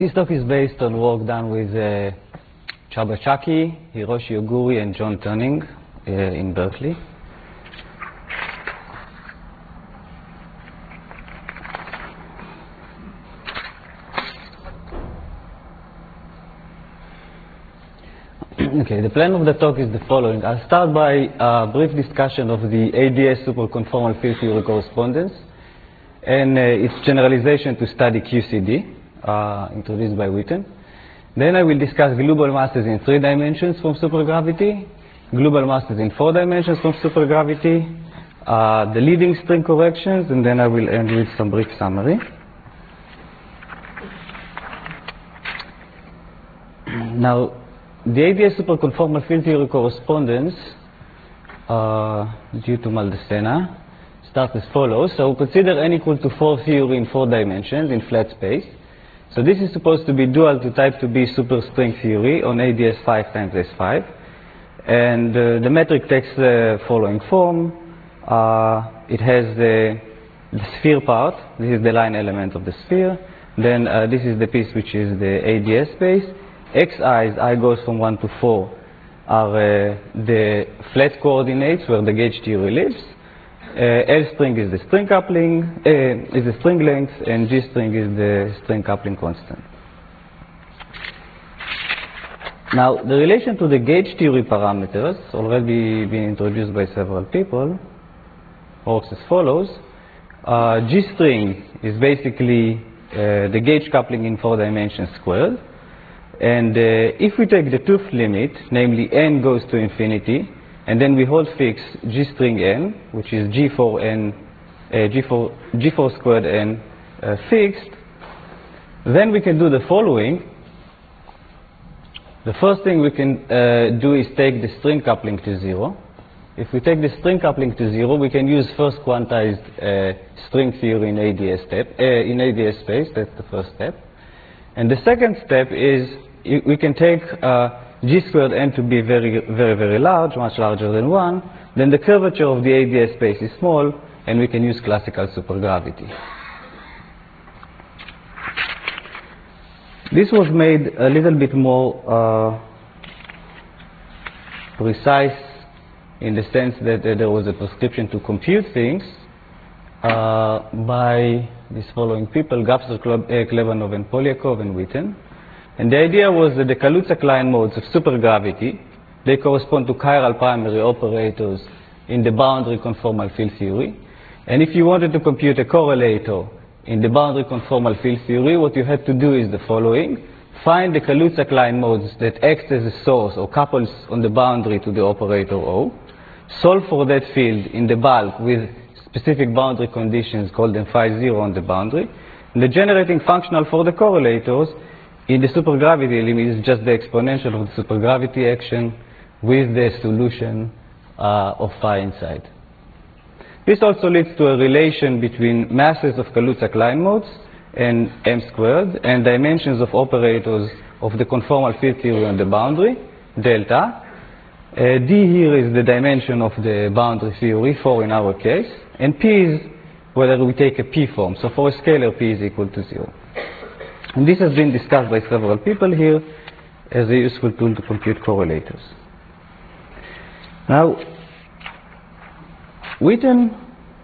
This talk is based on work done with Csaba Csaki, Hiroshi Oguri, and John Tuning in Berkeley. Okay, the plan of the talk is the following. I'll start by a brief discussion of the ADS superconformal field theory correspondence and its generalization to study QCD. Introduced by Witten. Then I will discuss global masses in 3 dimensions from supergravity, global masses in 4 dimensions from supergravity, the leading string corrections, and then I will end with some brief summary. Now, the ADS superconformal field theory correspondence, due to Maldacena, starts as follows. So consider n equal to 4 theory in 4 dimensions in flat space. So this is supposed to be dual to type 2B superstring theory on ADS 5 times S5. And the metric takes the following form. It has the sphere part. This is the line element of the sphere. Then this is the piece which is the ADS space. Xi's, I goes from 1 to 4, are the flat coordinates where the gauge theory lives. L string is the string coupling, is the string length, and G string is the string coupling constant. Now, the relation to the gauge theory parameters, already been introduced by several people, works as follows. G string is basically the gauge coupling in 4 dimensions squared. And if we take the tooth limit, namely n goes to infinity, and then we hold fixed G string n, which is G4 squared n fixed, then we can do the following. The first thing we can do is take the string coupling to 0. If we take the string coupling to 0, we can use first quantized string theory in ADS space. That's the first step. And the second step is we can take G squared n to be very large, much larger than 1, then the curvature of the ADS space is small, and we can use classical supergravity. This was made a little bit more precise in the sense that there was a prescription to compute things by these following people, Gapser, Klebanov, and Polyakov, and Witten. And the idea was that the Kaluza-Klein modes of supergravity, they correspond to chiral primary operators in the boundary conformal field theory. And if you wanted to compute a correlator in the boundary conformal field theory, what you had to do is the following. Find the Kaluza-Klein modes that act as a source or couples on the boundary to the operator O. Solve for that field in the bulk with specific boundary conditions, call them phi 0 on the boundary. And the generating functional for the correlators in the supergravity limit is just the exponential of the supergravity action with the solution of phi inside. This also leads to a relation between masses of Kaluza-Klein modes and m squared and dimensions of operators of the conformal field theory on the boundary, delta. D here is the dimension of the boundary theory, 4 in our case, and P is whether we take a P form. So for a scalar, P is equal to 0. And this has been discussed by several people here as a useful tool to compute correlators. Now, Witten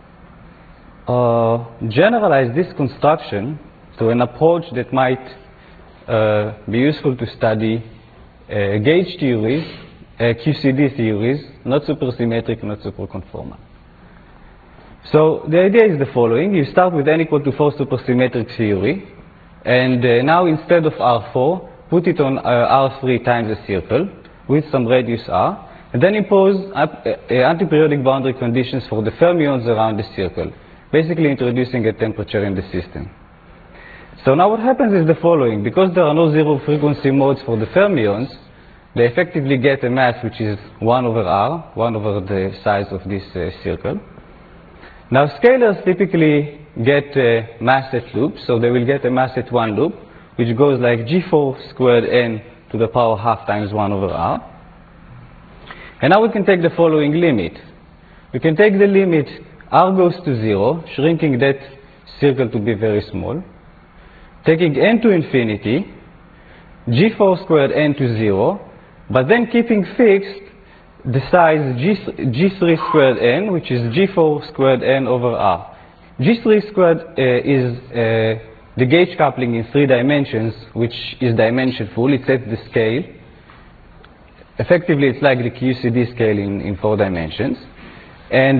generalized this construction to an approach that might be useful to study gauge theories, QCD theories, not supersymmetric, not superconformal. So the idea is the following. You start with n equal to 4 supersymmetric theory. And now instead of R4, put it on R3 times a circle with some radius R, and then impose antiperiodic boundary conditions for the fermions around the circle, basically introducing a temperature in the system. So now what happens is the following. Because there are no zero frequency modes for the fermions, they effectively get a mass which is 1 over R, 1 over the size of this circle. Now scalars typically get mass at loops, so they will get a mass at 1 loop, which goes like G4 squared n to the power half times 1 over R. And now we can take the following limit. We can take the limit R goes to 0, shrinking that circle to be very small. taking n to infinity, g4 squared n to 0, but then keeping fixed the size g3 squared n, which is g4 squared n over r. G3 squared is the gauge coupling in 3 dimensions, which is dimensionful. It's at the scale. Effectively, it's like the QCD scale in 4 dimensions. And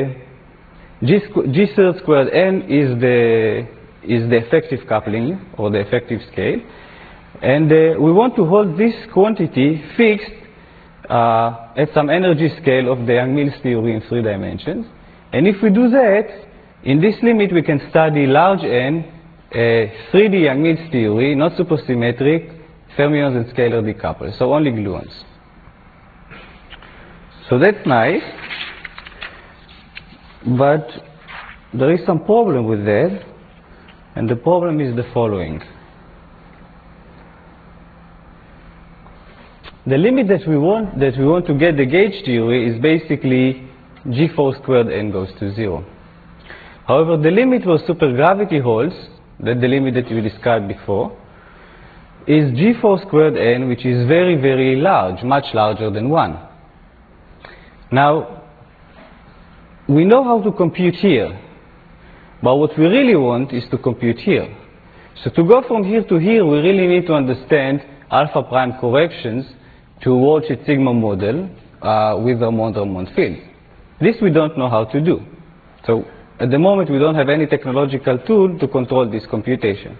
g3 squared n is the effective coupling, or the effective scale. And we want to hold this quantity fixed at some energy scale of the Yang-Mills theory in 3 dimensions. And if we do that, in this limit we can study large n, 3D Yang-Mills theory, not supersymmetric, fermions and scalar decouplers, so only gluons. So that's nice, but there is some problem with that, and the problem is the following. The limit that we want to get the gauge theory is basically g4 squared n goes to 0. However, the limit where supergravity holds, that's the limit that we described before, is g4 squared n, which is very, very large, much larger than 1. Now, we know how to compute here, but what we really want is to compute here. So to go from here to here, we really need to understand alpha prime corrections to Walsh sigma model with Ramond field. This we don't know how to do. So at the moment, we don't have any technological tool to control this computation.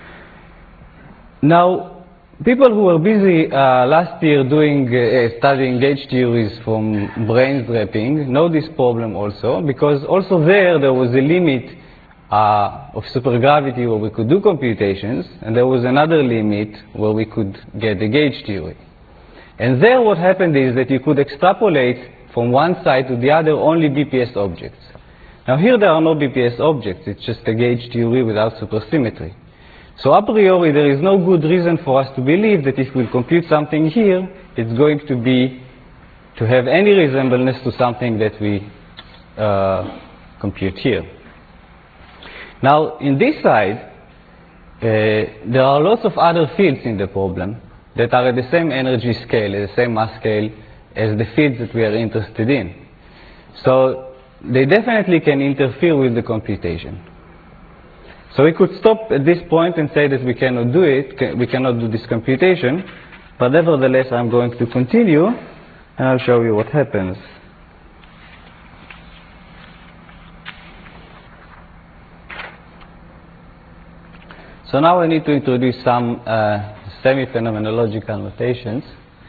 Now, people who were busy last year doing studying gauge theories from brains wrapping know this problem also, because also there was a limit of supergravity where we could do computations, and there was another limit where we could get the gauge theory. And there what happened is that you could extrapolate from one side to the other only BPS objects. Now here there are no BPS objects, it's just a gauge theory without supersymmetry. So a priori there is no good reason for us to believe that if we compute something here, it's going to have any resemblance to something that we compute here. Now in this side, there are lots of other fields in the problem that are at the same energy scale, at the same mass scale as the fields that we are interested in. So they definitely can interfere with the computation. So we could stop at this point and say that we cannot do it, we cannot do this computation, but nevertheless I'm going to continue and I'll show you what happens. So now I need to introduce some semi-phenomenological notations.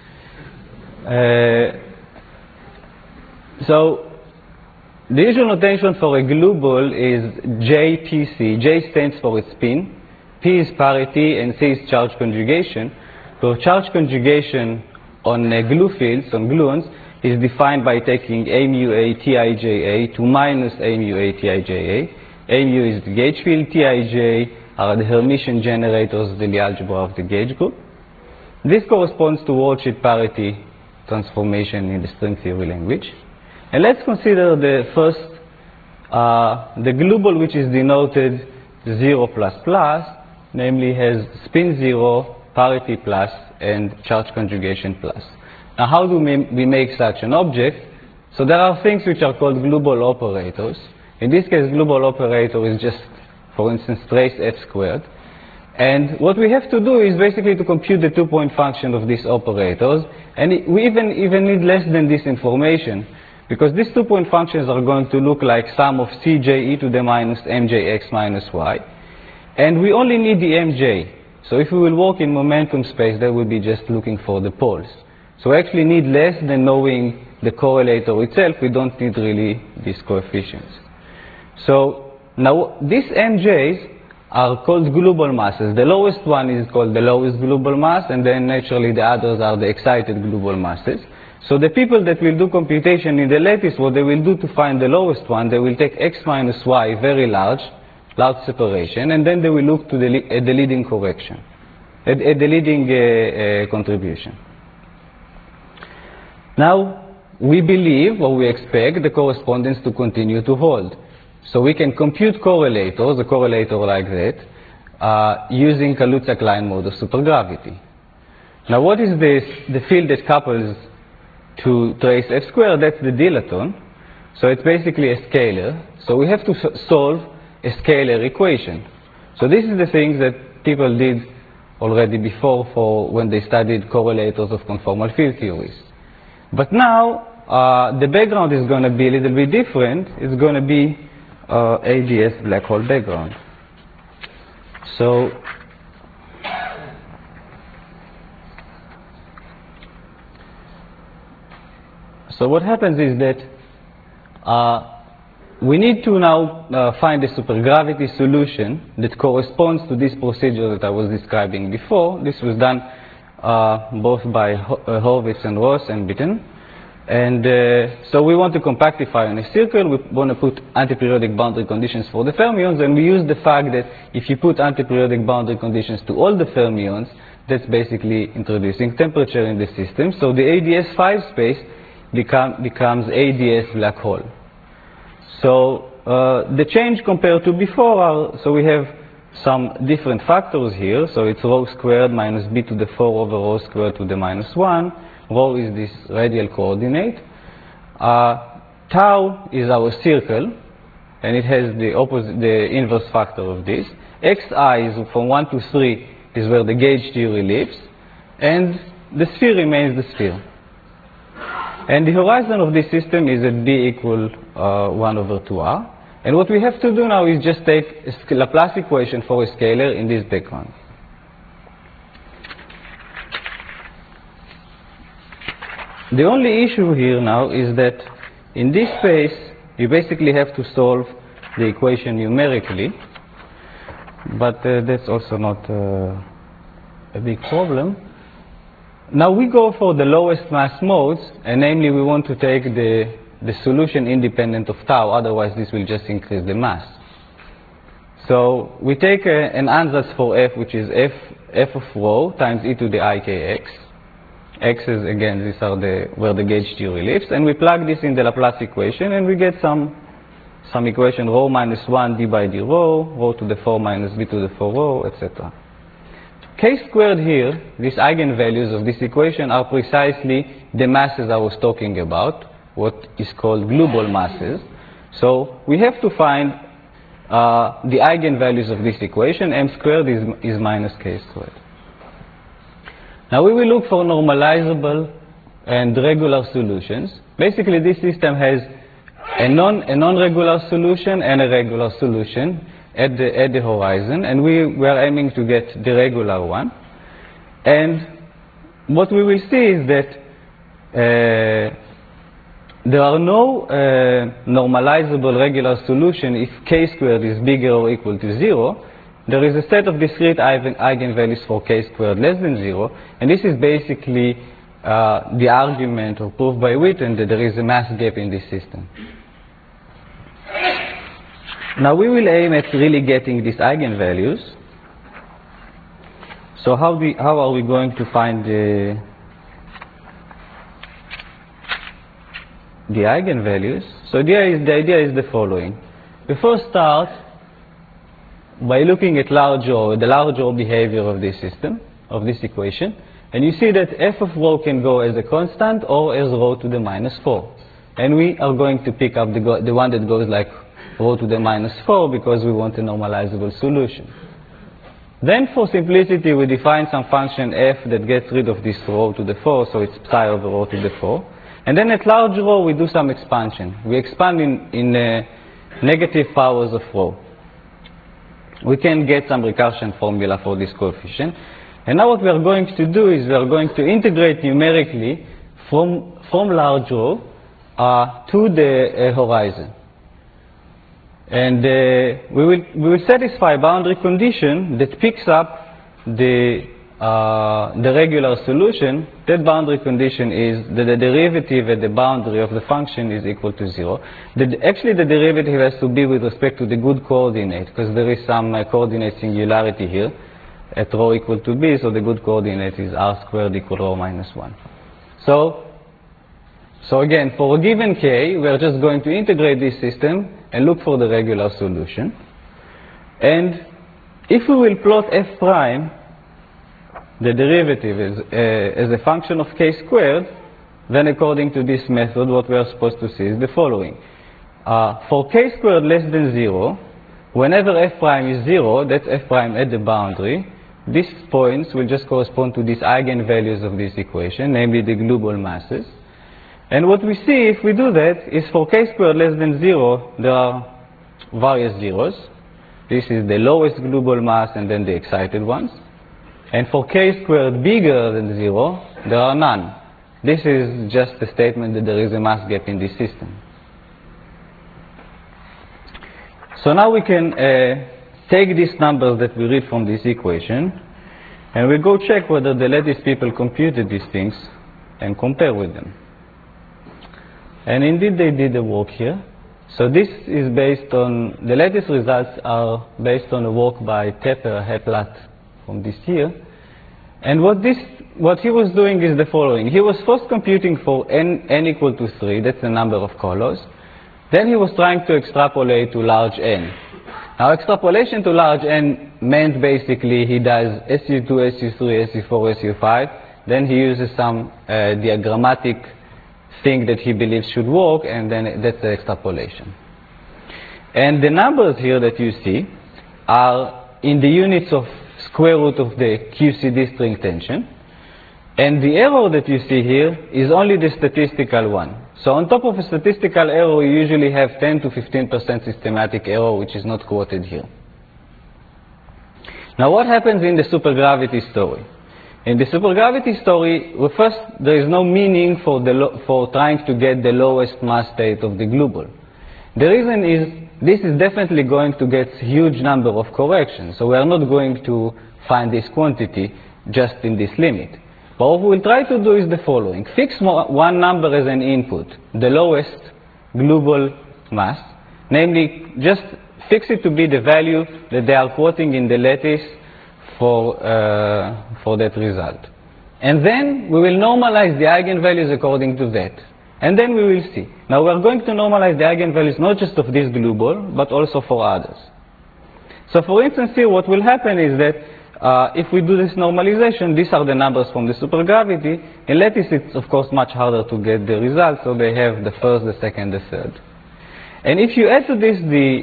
So the usual notation for a glue ball is JPC. J stands for its spin, P is parity, and C is charge conjugation. So charge conjugation on glue fields, on gluons, is defined by taking A mu A Tij to minus A mu A Tij. A mu is the gauge field, Tij are the Hermitian generators of the Lie algebra of the gauge group. This corresponds to Walsh parity transformation in the string theory language. And let's consider the first, the glue ball, which is denoted 0 plus plus, namely has spin 0, parity plus, and charge conjugation plus. Now how do we make such an object? So there are things which are called glue ball operators. In this case, glue ball operator is just, for instance, trace f squared. And what we have to do is basically to compute the two-point function of these operators. And we even need less than this information, because these two-point functions are going to look like sum of Cj e to the minus mjx minus y. And we only need the mj. So if we will work in momentum space, that will be just looking for the poles. So we actually need less than knowing the correlator itself. We don't need really these coefficients. So now these mj's are called glue ball masses. The lowest one is called the lowest glue ball mass, and then naturally the others are the excited glue ball masses. So the people that will do computation in the lattice, what they will do to find the lowest one, they will take x minus y, very large separation, and then they will look to the leading correction, at the leading contribution. Now, we believe, or we expect, the correspondence to continue to hold. So we can compute correlators, a correlator like that, using Kaluza-Klein mode of supergravity. Now what is this? The field that couples to trace F squared, that's the dilaton. So it's basically a scalar. So we have to solve a scalar equation. So this is the things that people did already before for when they studied correlators of conformal field theories. But now the background is going to be a little bit different. It's going to be ADS black hole background. So what happens is that we need to now find a supergravity solution that corresponds to this procedure that I was describing before. This was done both by Horvitz and Ross and Bitten. And so we want to compactify on a circle. We want to put antiperiodic boundary conditions for the fermions, and we use the fact that if you put antiperiodic boundary conditions to all the fermions, that's basically introducing temperature in the system. So the ADS5 space becomes ADS black hole. So the change compared to before are, so we have some different factors here. So it's rho squared minus b to the 4 over rho squared to the minus 1. Rho is this radial coordinate. Tau is our circle, and it has the inverse factor of this. Xi is from 1 to 3 is where the gauge theory lives, and the sphere remains the sphere. And the horizon of this system is at b equal 1 over 2r. And what we have to do now is just take a Laplace equation for a scalar in this background. The only issue here now is that in this space, you basically have to solve the equation numerically. But that's also not a big problem. Now we go for the lowest mass modes, and namely we want to take the solution independent of tau, otherwise this will just increase the mass. So we take an ansatz for f, which is f of rho times e to the ikx. X's, again, these are where the gauge theory lives, and we plug this in the Laplace equation, and we get some equation rho minus 1 d by d rho, rho to the 4 minus b to the 4 rho, etc. K squared here, these eigenvalues of this equation are precisely the masses I was talking about, what is called global masses. So we have to find the eigenvalues of this equation. M squared is minus k squared. Now we will look for normalizable and regular solutions. Basically this system has a non-regular solution and a regular solution at the horizon, and we are aiming to get the regular one. And what we will see is that there are no normalizable regular solution if k squared is bigger or equal to 0. There is a set of discrete eigenvalues for k squared less than 0, and this is basically the argument or proof by Witten that there is a mass gap in this system. Now we will aim at really getting these eigenvalues. So how are we going to find the eigenvalues? So the idea is the following. We first start by looking at the large rho behavior of this system, of this equation, and you see that f of rho can go as a constant or as rho to the minus 4. And we are going to pick up the one that goes like rho to the minus 4 because we want a normalizable solution. Then for simplicity we define some function f that gets rid of this rho to the 4, so it's psi over rho to the 4. And then at large rho we do some expansion. We expand in negative powers of rho. We can get some recursion formula for this coefficient. And now what we are going to do is we are going to integrate numerically from large rho to the horizon. And we will satisfy a boundary condition that picks up the regular solution. That boundary condition is that the derivative at the boundary of the function is equal to 0. Actually, the derivative has to be with respect to the good coordinate, because there is some coordinate singularity here at rho equal to b, so the good coordinate is r squared equal rho minus 1. So again, for a given k, we are just going to integrate this system and look for the regular solution. And if we will plot f prime, the derivative is as a function of k squared, then according to this method, what we are supposed to see is the following. For k squared less than 0, whenever f prime is 0, that's f prime at the boundary, these points will just correspond to these eigenvalues of this equation, namely the global masses. And what we see if we do that is for k squared less than 0, there are various zeros. This is the lowest global mass and then the excited ones. And for k squared bigger than 0, there are none. This is just a statement that there is a mass gap in this system. So now we can take these numbers that we read from this equation, and we go check whether the lattice people computed these things and compare with them. And indeed they did the work here. So this is based on, the lattice results are based on a work by Tepper, Heplat from this year. And what he was doing is the following. He was first computing for n equal to 3, that's the number of colors. Then he was trying to extrapolate to large n. Now extrapolation to large n meant basically he does SU2, SU3, SU4, SU5. Then he uses some diagrammatic thing that he believes should work, and then that's the extrapolation. And the numbers here that you see are in the units of square root of the QCD string tension. And the error that you see here is only the statistical one. So on top of a statistical error, you usually have 10 to 15% systematic error, which is not quoted here. Now what happens in the supergravity story? In the supergravity story, well, first, there is no meaning for trying to get the lowest mass state of the globule. The reason is this is definitely going to get huge number of corrections. So we are not going to find this quantity just in this limit. But what we'll try to do is the following. Fix one number as an input, the lowest global mass. Namely, just fix it to be the value that they are quoting in the lattice for that result. And then we will normalize the eigenvalues according to that. And then we will see. Now we are going to normalize the eigenvalues not just of this global, but also for others. So for instance here, what will happen is that if we do this normalization, these are the numbers from the supergravity. In lattice, it's of course much harder to get the results, so they have the first, the second, the third. And if you add to this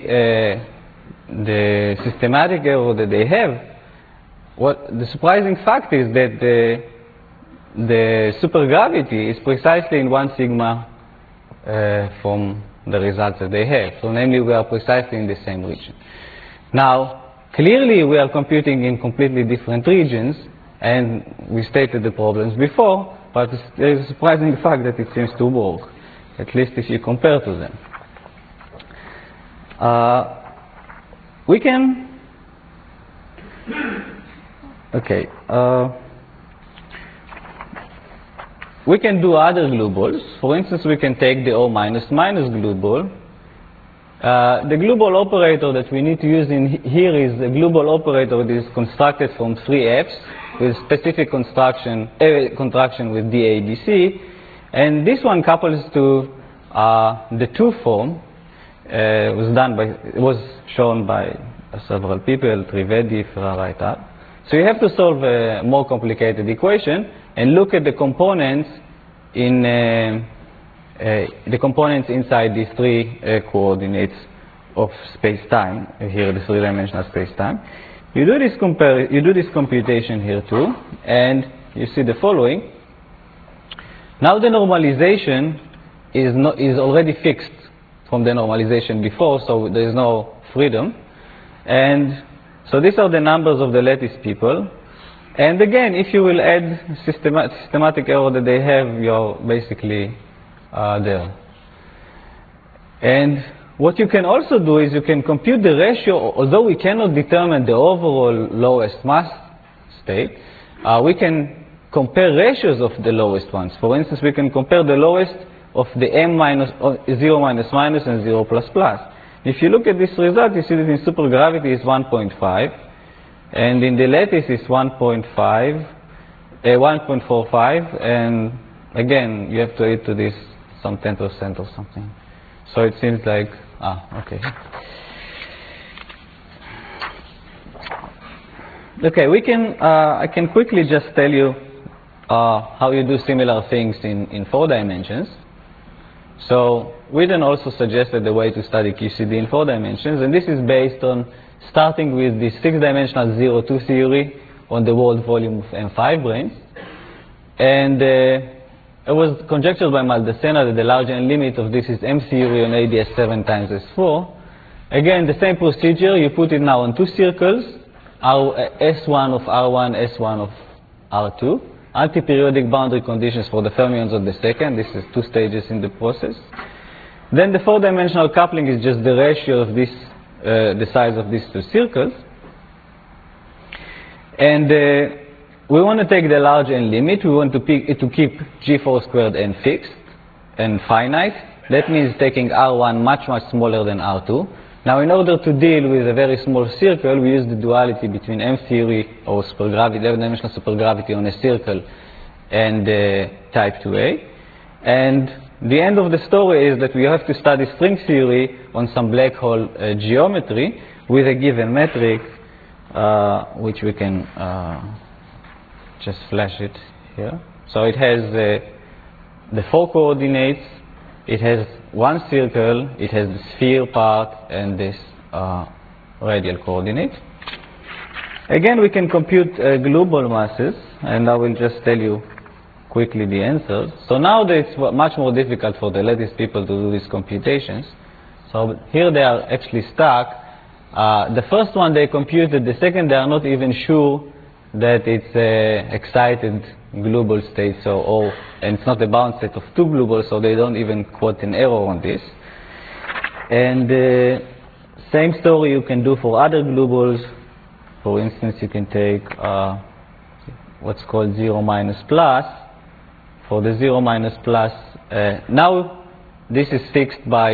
the systematic error that they have, what the surprising fact is that the supergravity is precisely in 1 sigma from the results that they have. So namely, we are precisely in the same region. Now, clearly, we are computing in completely different regions, and we stated the problems before, but there is a surprising fact that it seems to work, at least if you compare to them. We can... Okay. We can do other globules. For instance, we can take the O minus globule. The global operator that we need to use in here is a global operator that is constructed from 3 F's with specific contraction with DABC. And this one couples to the 2 form. It was shown by several people, Trivedi, Ferrara, et al. So you have to solve a more complicated equation and look at the components in the components inside these 3 coordinates of space-time. Here, the 3-dimensional space-time. You do this computation here too, and you see the following. Now the normalization is already fixed from the normalization before, so there is no freedom. And so these are the numbers of the lattice people. And again, if you will add systematic error that they have, you're basically there. And what you can also do is you can compute the ratio, although we cannot determine the overall lowest mass state, we can compare ratios of the lowest ones. For instance, we can compare the lowest of the m minus 0 minus minus and 0 plus plus. If you look at this result, you see that in supergravity is 1.5, and in the lattice is 1.45, and again, you have to add to this some 10% or something. So it seems like, okay. Okay, I can quickly just tell you how you do similar things in 4 dimensions. So Witten also suggested a way to study QCD in 4 dimensions, and this is based on starting with the 6-dimensional 0-2 theory on the world volume of M5 branes. And it was conjectured by Maldacena that the large N limit of this is M theory on ADS 7 times S4. Again, the same procedure, you put it now on 2 circles, S1 of R1, S1 of R2. Anti-periodic boundary conditions for the fermions of the second. This is 2 stages in the process. Then the 4-dimensional coupling is just the ratio of this, the size of these 2 circles. And we want to take the large N limit. We want to keep G4 squared N fixed and finite. That means taking R1 much smaller than R2. Now, in order to deal with a very small circle, we use the duality between M theory or supergravity, 11-dimensional supergravity on a circle, and type 2A. And the end of the story is that we have to study string theory on some black hole geometry with a given metric, which we can just flash it here. So it has the 4 coordinates. It has 1 circle, it has the sphere part, and this radial coordinate. Again, we can compute global masses, and I will just tell you quickly the answers. So now that it's much more difficult for the lattice people to do these computations. So here they are actually stuck. The first one they computed, the second they are not even sure that it's excited global state, and it's not a bound set of 2 globals, so they don't even quote an error on this. And same story you can do for other globals. For instance, you can take what's called 0 minus plus. For the 0 minus plus, now this is fixed by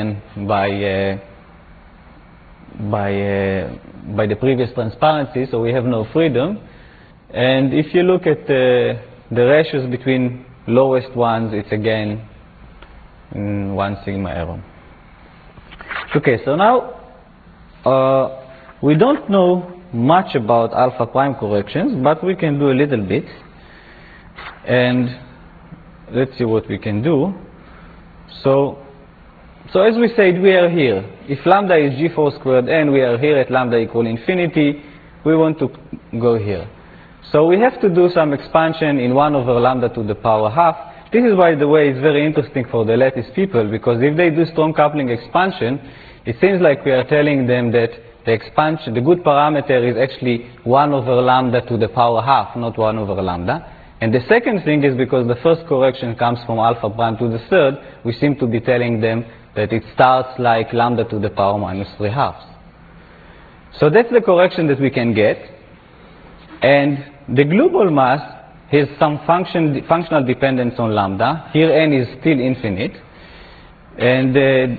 the previous transparency, so we have no freedom. And if you look at the ratios between lowest ones, it's again 1 sigma error. Okay, so now we don't know much about alpha prime corrections, but we can do a little bit. And let's see what we can do. So as we said, we are here. If lambda is G4 squared n, we are here at lambda equal infinity. We want to go here. So we have to do some expansion in 1 over lambda to the power half. This is, by the way, it's very interesting for the lattice people, because if they do strong coupling expansion, it seems like we are telling them that the expansion, the good parameter is actually 1 over lambda to the power half, not 1 over lambda. And the second thing is because the first correction comes from alpha prime to the third, we seem to be telling them that it starts like lambda to the power minus 3 halves. So that's the correction that we can get. And the global mass has some functional dependence on lambda. Here n is still infinite. And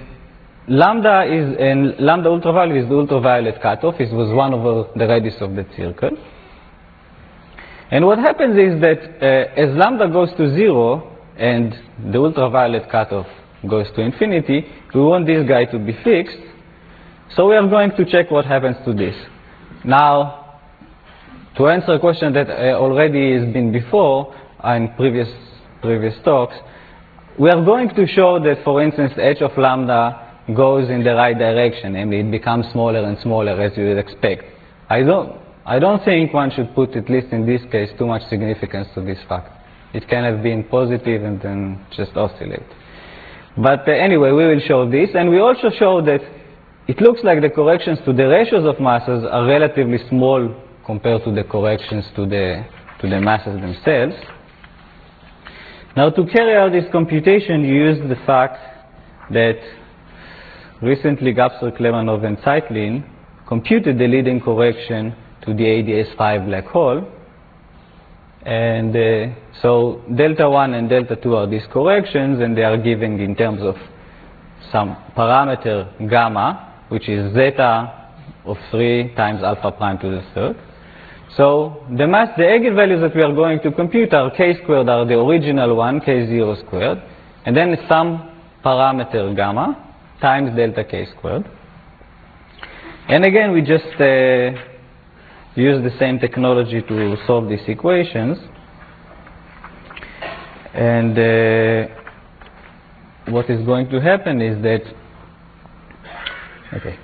lambda ultraviolet is the ultraviolet cutoff. It was 1 over the radius of the circle. And what happens is that as lambda goes to 0 and the ultraviolet cutoff goes to infinity, we want this guy to be fixed. So we are going to check what happens to this. Now, to answer a question that already has been before in previous talks, we are going to show that, for instance, h of lambda goes in the right direction, namely it becomes smaller and smaller as you would expect. I don't think one should put, at least in this case, too much significance to this fact. It can have been positive and then just oscillate. But anyway, we will show this, and we also show that it looks like the corrections to the ratios of masses are relatively small compared to the corrections to the masses themselves. Now, to carry out this computation, you use the fact that recently Gapser, Klebanov, and Zeitlin computed the leading correction to the ADS5 black hole. And so delta 1 and delta 2 are these corrections, and they are given in terms of some parameter gamma, which is zeta of 3 times alpha prime to the third. So the eigenvalues that we are going to compute are k squared, are the original one, k0 squared, and then some parameter gamma times delta k squared. And again, we just use the same technology to solve these equations. And what is going to happen is that, okay.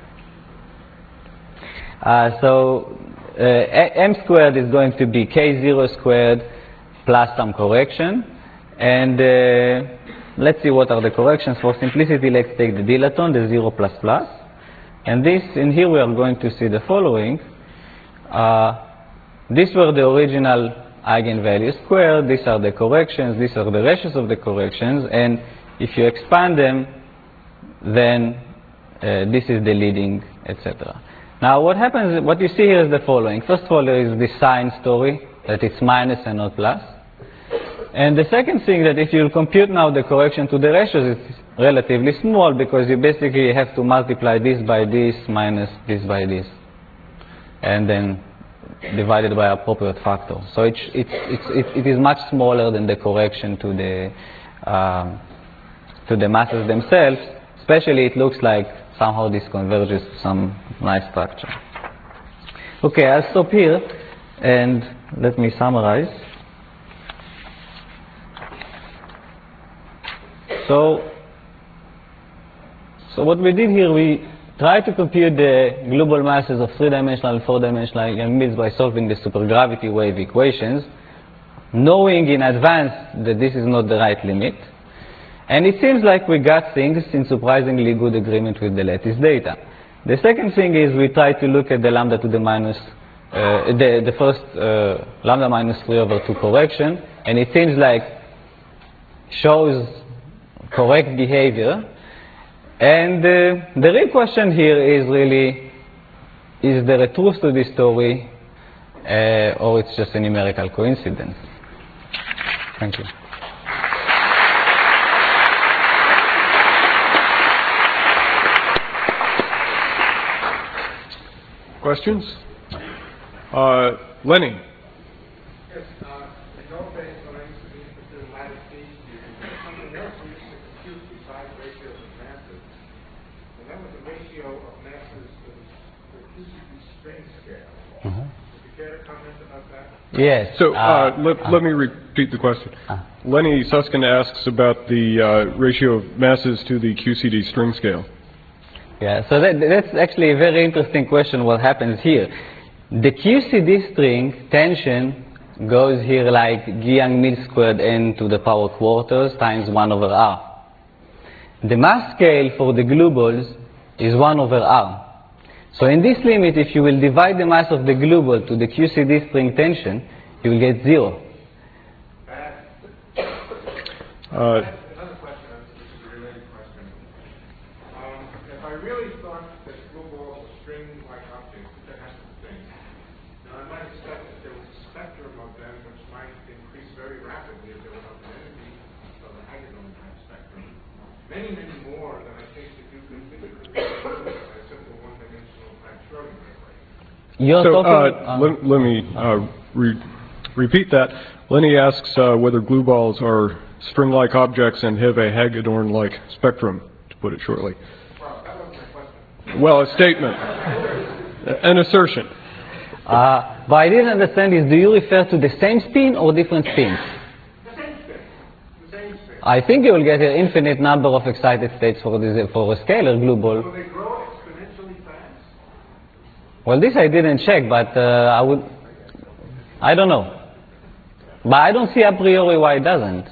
M squared is going to be K0 squared plus some correction. And let's see what are the corrections. For simplicity, let's take the dilaton, the 0 plus plus. And this, in here we are going to see the following. These were the original eigenvalues squared. These are the corrections. These are the ratios of the corrections. And if you expand them, then this is the leading, etc. Now what happens, what you see here is the following. First of all, there is this sign story, that it's minus and not plus. And the second thing, that if you compute now the correction to the ratios, it's relatively small, because you basically have to multiply this by this minus this by this, and then divided by appropriate factor. So it is much smaller than the correction to the masses themselves. Especially, it looks like somehow this converges to some nice structure. Okay, I'll stop here and let me summarize. So what we did here, we tried to compute the global masses of 3-dimensional and 4-dimensional Young mills by solving the supergravity wave equations, knowing in advance that this is not the right limit. And it seems like we got things in surprisingly good agreement with the lattice data. The second thing is we tried to look at the lambda to the minus, the first lambda minus 3 over 2 correction, and it seems like shows correct behavior. And the real question here is really, is there a truth to this story, or it's just a numerical coincidence? Thank you. Questions? Lenny. Yes, in those days when I used to be interested in lattice gauge theory, there was something else we used to compute besides ratios of masses. And that was the ratio of masses to the QCD string scale. Would you care to comment about that? Yes. So let me repeat the question. Lenny Susskind asks about the ratio of masses to the QCD string scale. Yeah, so that's actually a very interesting question, what happens here. The QCD string tension goes here like Young-Mills squared n to the power quarters times 1 over r. The mass scale for the glue balls is 1 over r. So in this limit, if you will divide the mass of the glue ball to the QCD string tension, you will get 0. Another question, this is a related question. If I really thought that glue balls were string-like objects, that has to think. Now I might expect that there was a spectrum of them which might increase very rapidly if there was enough energy of the Hagedorn type spectrum. Many, many more than I think that you could physically resolve by a simple one-dimensional type Schrodinger equation. Let me repeat that. Lenny asks whether glue balls are string-like objects and have a Hagedorn-like spectrum, to put it shortly. Well, that wasn't my question. Well, a statement, an assertion. But I didn't understand is, do you refer to the same spin or different spins? The same spin. The same spin. I think you will get an infinite number of excited states for a scalar glue ball. Will they grow exponentially fast? Well, this I didn't check, but I don't know. But I don't see a priori why it doesn't.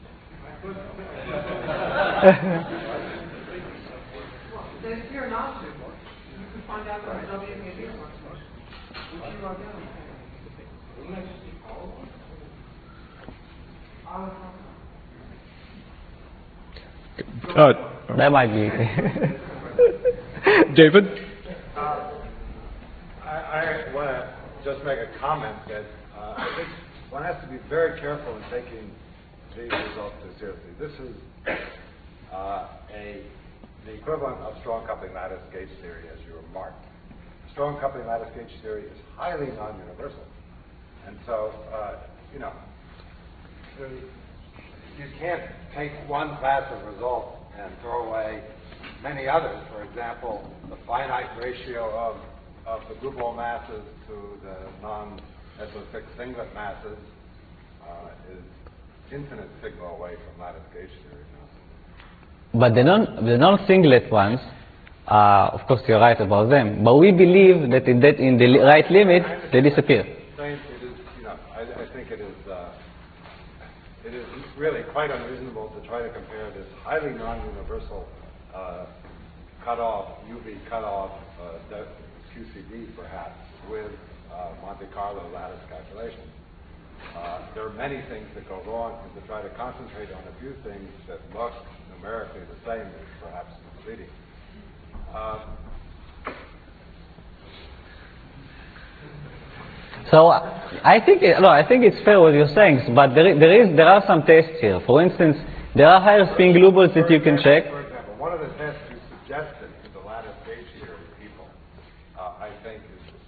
Then if you're not to, you can find out what W can do. Would you log down? Wouldn't that just be all of them? That might be. David? I want to just make a comment that I think one has to be very careful in taking these results too seriously. This is the equivalent of strong coupling lattice gauge theory, as you remarked. Strong coupling lattice gauge theory is highly non-universal. And so, you can't take one class of result and throw away many others. For example, the finite ratio of of the blue ball masses to the non-SO6 singlet masses is infinite sigma away from lattice gauge theory now. But the non-singlet ones, of course you're right about them, but we believe that in the right limit, they disappear. It is, I think it is really quite unreasonable to try to compare this highly non-universal cutoff, UV cutoff, QCD perhaps, with Monte Carlo lattice calculations. There are many things that go wrong, and to try to concentrate on a few things that look numerically the same is perhaps misleading. So I think it's fair what you're saying, but there are some tests here. For instance, there are higher spin glue balls that you can check. For example, one of the tests you suggested to the lattice gauge theory people, I think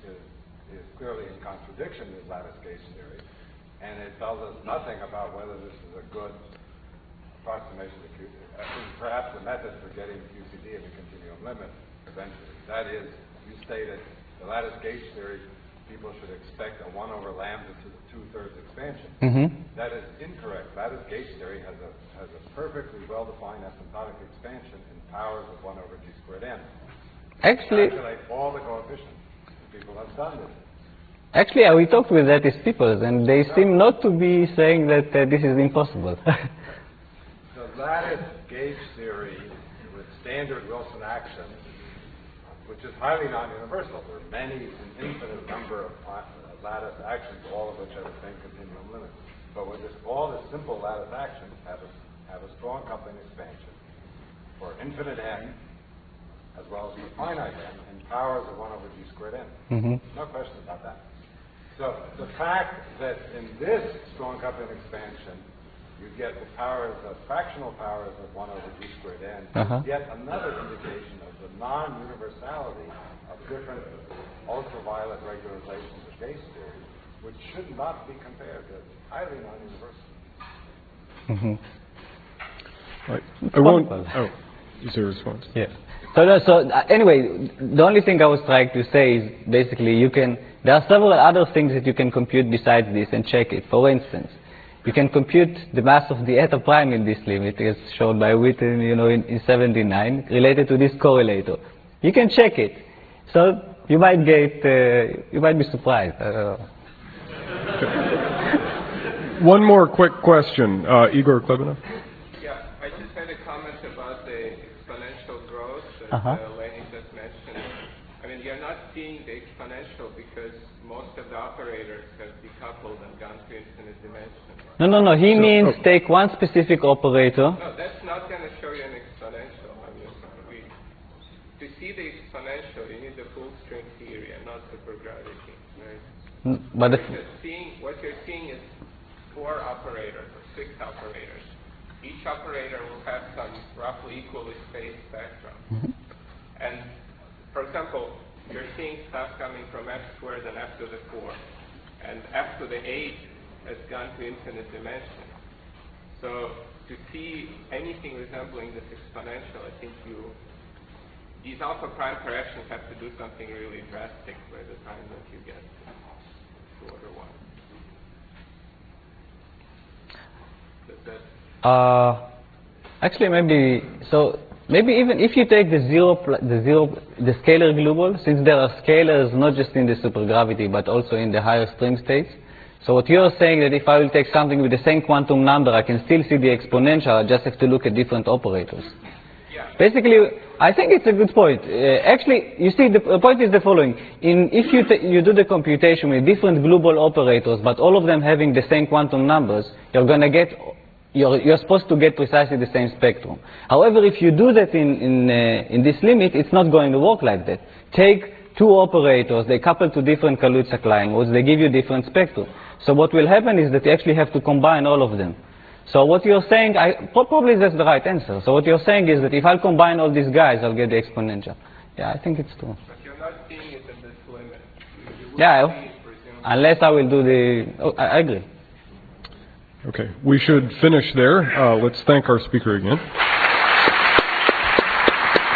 is clearly in contradiction with lattice gauge theory, and it tells us nothing about whether this is a good approximation to QCD. Perhaps the method for getting QCD in the continuum limit eventually. That is, you stated the lattice gauge theory people should expect a 1 over lambda to the 2/3 expansion. That is incorrect. Lattice gauge theory has a perfectly well-defined asymptotic expansion in powers of 1 over g squared n. Actually, Calculate all the coefficients. People have done this. Actually, we talked with lattice people, and they seem not to be saying that this is impossible. The lattice gauge theory with standard Wilson action, which is highly non-universal. There are an infinite number of lattice actions, all of which have the same continuum limit. But with all this simple lattice actions have a strong coupling expansion for infinite n, as well as for finite n, in powers of 1 over g squared n. No question about that. So the fact that in this strong coupling expansion you get the fractional powers of 1 over g squared n, yet another indication of the non-universality of different ultraviolet regularizations of gauge theory, which should not be compared to highly non-universal. Right. I won't. Oh, is there a response? Yeah. So anyway, the only thing I was trying to say is basically there are several other things that you can compute besides this and check it. For instance, you can compute the mass of the eta prime in this limit, as shown by Witten, in 79, related to this correlator. You can check it. So you might be surprised. I don't know. One more quick question. Igor Klebanov. Yeah, I just had a comment about the exponential growth that Lenny just mentioned. I mean, you're not seeing the exponential because most of the operators have decoupled and gone to infinite dimension. No. He means take one specific operator. No, that's not going to show you an exponential. I mean, to see the exponential, you need the full string theory and not supergravity, right? But what you're seeing is 4 operators or 6 operators. Each operator will have some roughly equally spaced spectrum. And, for example, you're seeing stuff coming from f squared and f to the 4. And f to the 8 has gone to infinite dimension. So to see anything resembling this exponential, I think these alpha prime corrections have to do something really drastic by the time that you get to order 1. Actually, maybe even if you take the scalar glue ball, since there are scalars not just in the supergravity but also in the higher string states. So what you're saying that if I will take something with the same quantum number, I can still see the exponential. I just have to look at different operators. Yeah. Basically, I think it's a good point. Actually, you see, the point is the following: if you do the computation with different glue ball operators, but all of them having the same quantum numbers, you're supposed to get precisely the same spectrum. However, if you do that in this limit, it's not going to work like that. Take 2 operators, they couple to different Kaluza-Klein modes, they give you different spectrum. So what will happen is that you actually have to combine all of them. So what you're saying, probably that's the right answer. So what you're saying is that if I'll combine all these guys, I'll get the exponential. Yeah, I think it's true. But you're not seeing it in this limit. Unless I will do I agree. Okay, we should finish there. Let's thank our speaker again.